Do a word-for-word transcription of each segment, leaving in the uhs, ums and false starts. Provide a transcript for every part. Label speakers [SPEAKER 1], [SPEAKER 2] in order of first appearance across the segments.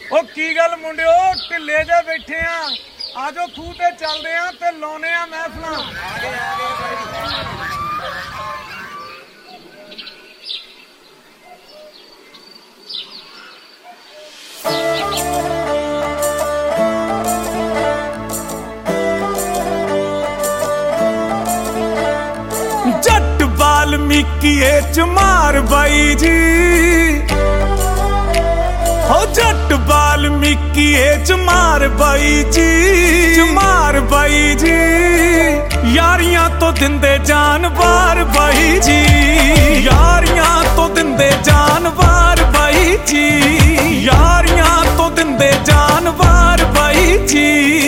[SPEAKER 1] ਉਹ ਕੀ ਗੱਲ ਮੁੰਡਿਓ ਢਿੱਲੇ ਜੇ ਬੈਠੇ ਆ ਆਜੋ ਖੂਹ ਤੇ ਚੱਲਦੇ ਆ ਤੇ ਲਾਉਨੇ ਆ ਮਹਿਫਲਾਂ। ਆਗੇ ਆਗੇ
[SPEAKER 2] जट वाल्मीकि चमार बाई जी हो जट वाल्मीकि चमार बाई जी चमार बाई जी यारियां तो दिंदे जान बार बाई जी यारियां तो दिंदे जान बार बाई जी यारियां तो दिंदे जान बार बाई जी।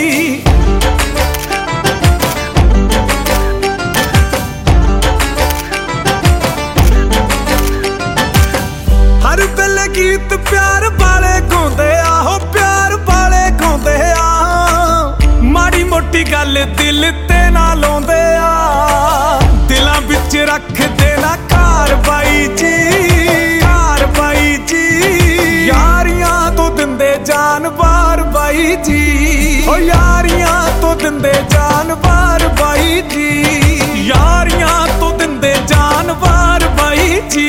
[SPEAKER 2] हर वेले गीत प्यार वाले गाउंदे आ हो प्यार वाले गाउंदे आ माड़ी मोटी गल दिल ते ना लाउंदे आ दिलां विच रखदे ना कार बाई जी कार बाई जी यारियां तो दिंदे जान बार बाई जी ओ यारियां तो दिंदे जान बार बाई जी यारियां तो दिंदे जान बार बाई जी।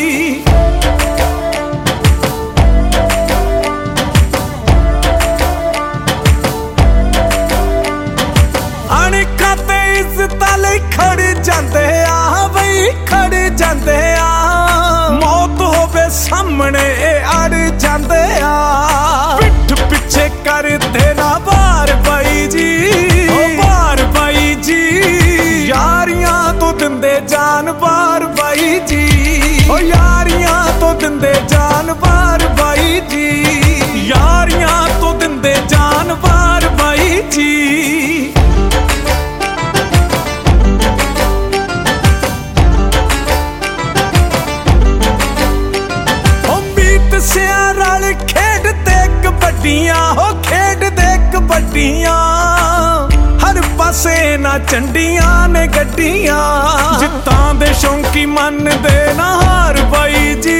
[SPEAKER 2] खड़ जाते आ बई खड़ जाते आ मौत होवे सामने अड़ जाते आ पिठ पिछे कर देना बार by ji O bar by जी यारियां तो दिंदे जान बार बाई जी ओ यारियां तो दिंदे जान बार बाई जी यारियां तो दिंदे जान बार बाई जी। हो खेडदे कबड्डियां हर पासे ना चंडियां ने गड्डियां जित्तां दे शौंकी मन दे ना हार बाई जी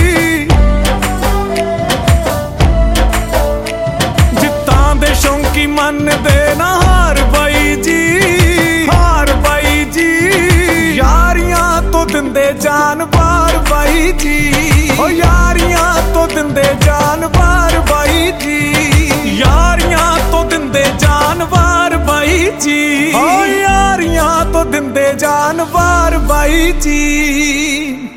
[SPEAKER 2] जित्तां दे शौंकी मन दे ना हार बाई जी हार बाई जी यारियां तो दिंदे जान बार बाई जी ओ यारियां तो दिंदे जान बार बाई जी यारियां तो दिंदे जान बार बाई जी ओ यारियां तो दिंदे जान बार बाई जी।